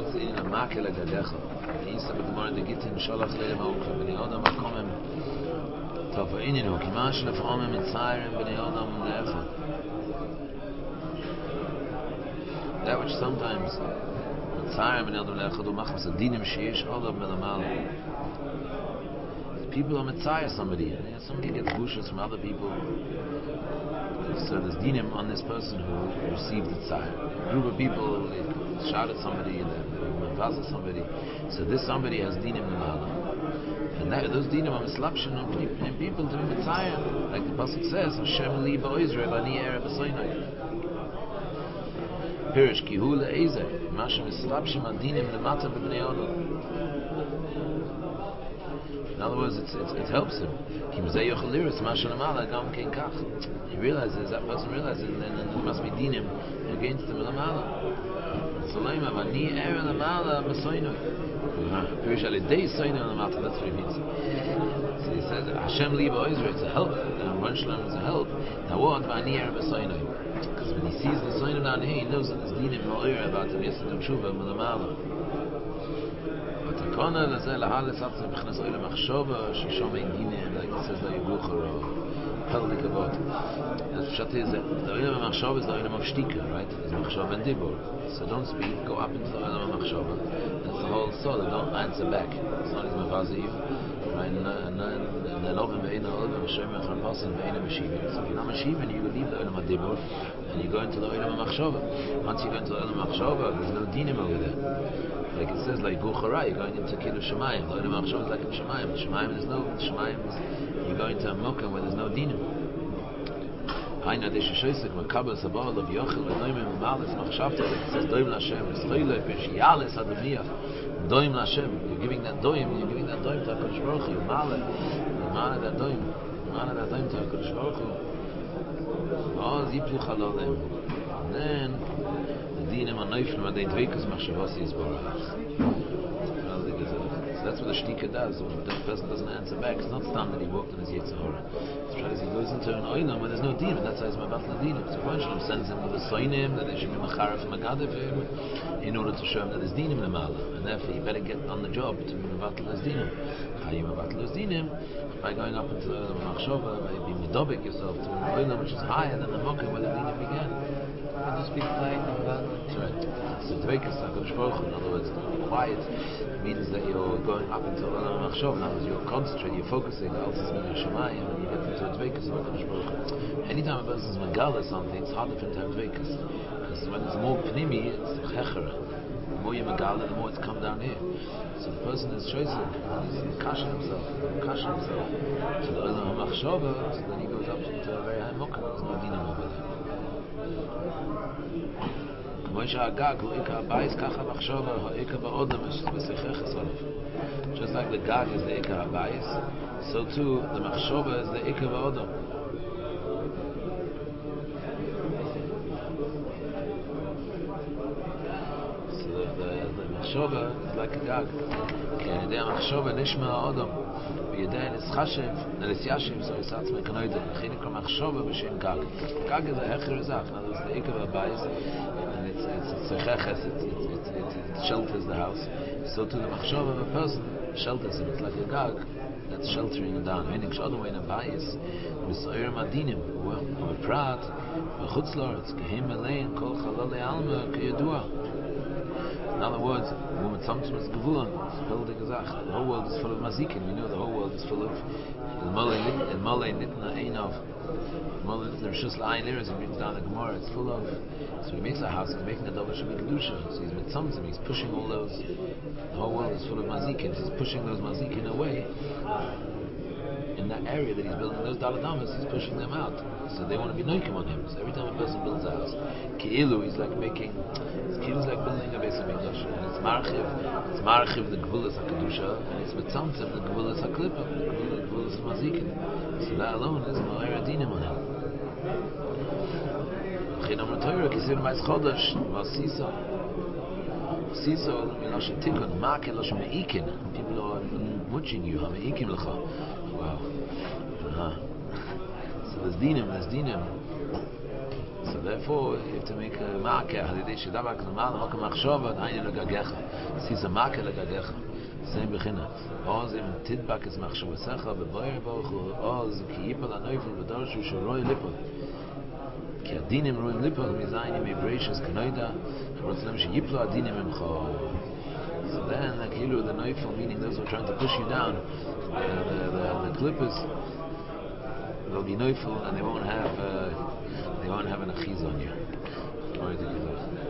what's in a makel agadecha? He used to be the more the gittin shalach le'em ha'ukva. B'nei Adam ha'komem tofa ininu. Kimash lef'omem mitzayrim b'nei Adam le'efod. That which sometimes mitzayrim b'nei Adam le'efod u'machmas adinim sheyesh Adam melamal. People are mitzayir somebody. Somebody gets bushes from other people. So there's dinim on this person who received the tzayir. A group of people shout at somebody and mavazah somebody. So this somebody has dinim lemala. And those dinim are mislapshin in people to be mitzayir. Like the pasuk says, Hashem li ba'oizrei b'ani erev b'soinai. Pirish ki hu le'ezer. Mashem mislapshin adinim lemata b'bnei Adam. In other words, it helps him. He realizes, that person realizes, and then there must be dinim against him. That's what he means. So he says, Hashem li ba'oizrei, it's a help. Ron Shalom is a help. Because when he sees the soinim down here, he knows that there's dinim ma'oir about him. Yes, and tshuva m'lamala. Kona leze lahalis atzim b'chnas oile machshova shishom ein dinim, like it says la yugucher or pellik avot. The pshat is that the oile machshova is the oile of shtika, right? It's machshova and dibur. So don't speak, go up into the oile machshova. That's the whole soul. Don't answer back. It's not as mavazi you, right? And then oven ve'ena oven v'shem echar pasan ve'ena mashivin. So if you're not mashivin, you leave the oile dibur and you go into the oile machshova. Once you go into the oile machshova, there's no dinim over there. Like it says, like Guchara, you're going into Kiddush Shemayim. The Olam Achshav is like in Shemayim. Shemayim is no Shemayim. You're going to a Mokkah where there's no dinim. Haina deshishoisik makabel sabal of Yochel v'noimim v'malis machshavta. It says Doim Lashem. It's Choyle v'shiyalis adoniyach. Doim Lashem. You're giving that doim. You're giving that doim to HaKadosh Baruch Hu. Male that doim. Male that doim to HaKadosh Baruch Hu. Oh, ziplu chalolem. And then dinim anoiflim and they dveikus machshavasi is borahas. So that's what the shtika does. When the person doesn't answer back, it's not stand that he walked in his Yetzirah. It's trying to he goes into an oilam where there's no dinim. That's how he's mabat la dinim. So Ron sends him to the soinim that they should be macharef magadav him in order to show him that there's dinim lemala, and therefore you better get on the job to be mabat la dinim. How you mabat la dinim? By going up into the machshava, by being medobik yourself to an oilam which is higher than the mokkah where the dinim began. To speak plain about that's right. So dveikus HaKadosh Baruch Hu, in other words, quiet means that you're going up into Olam Machshov. In other words, you're concentrating, you're focusing. Else it's going to Shemayim, and you get into a dveikus of HaKadosh Baruch Hu. Anytime a person is megala something, it's harder for him to have dveikus, because when it's more pnimi, it's hecher. The more you megala, the more it's come down here. So the person is choices, he's kasha himself to the Olam Machshov, so then he goes up to a very high mokkah. There's no dinim over there. Just like the gag is the ikar habayis, so too the machshova is the ikar ba'odam. So the machshova is like a gag. The machshova nishma ha'odam. V'yedei nischashiv, nelis-yashiv, so yisatz mekanoidim. Chinik machshova b'shem gag. Gag is a hecher zach. In other words, the ikar habayis. It's it shelters the house. So to the machshov of a person shelters him. It's like a gag that's sheltering him down. Meaning, other way in a bias, misoyer madinim, we're prat, we're chutzlorets, kehim melein, kol chalale alma, kiyadua. In other words, woman tzamtzum is gevulan, it's filled with gezach. The whole world is full of mazikin. We know the whole world is full of malay nitna einov. The Rishus L'Ayin Liris, he brings down the Gemara, it's full of. So he makes a house, he's making a double Shabbat Kedusha. So he's with something, he's pushing all those. The whole world is full of mazikin. He's pushing those mazikin away. In that area that he's building those daladamas, he's pushing them out. So they want to be noikim on him. So every time a person builds a house, Ki'ilu, he's like making. Ki'ilu is like building a base of Mikdash. And it's marchiv the Gvulas HaKedusha, and it's mitzamtzim the Gvulas HaKlippa, the Gvulas HaMazikin. So that alone is Ma'ir Adinim on him. Chinam Torah Kisir Mais Chodesh Vasiso Miloshe Tikun Ma'ke Loshe Me'ikin. People are watching you. Me'ikim Lecha. Wow. So there's dinim. So therefore you have to make a makeh. Halidei shedabak l'mal makom machshava dayin legagecha. This is a makeh legagecha. Same bechina. Oz im tidbak es machshavasecha b'boyer baruchu oz ki yipol anoifel v'dorshu shoroi lipol. כי הדינים רואים ליפול מזיין עם איבריישס כנוידה ורוצלם שיפלו הדינים ממך. So then כאילו the neufel, meaning those who are trying to push you down, the clippers, they'll be neufel and they won't have an achiz on you.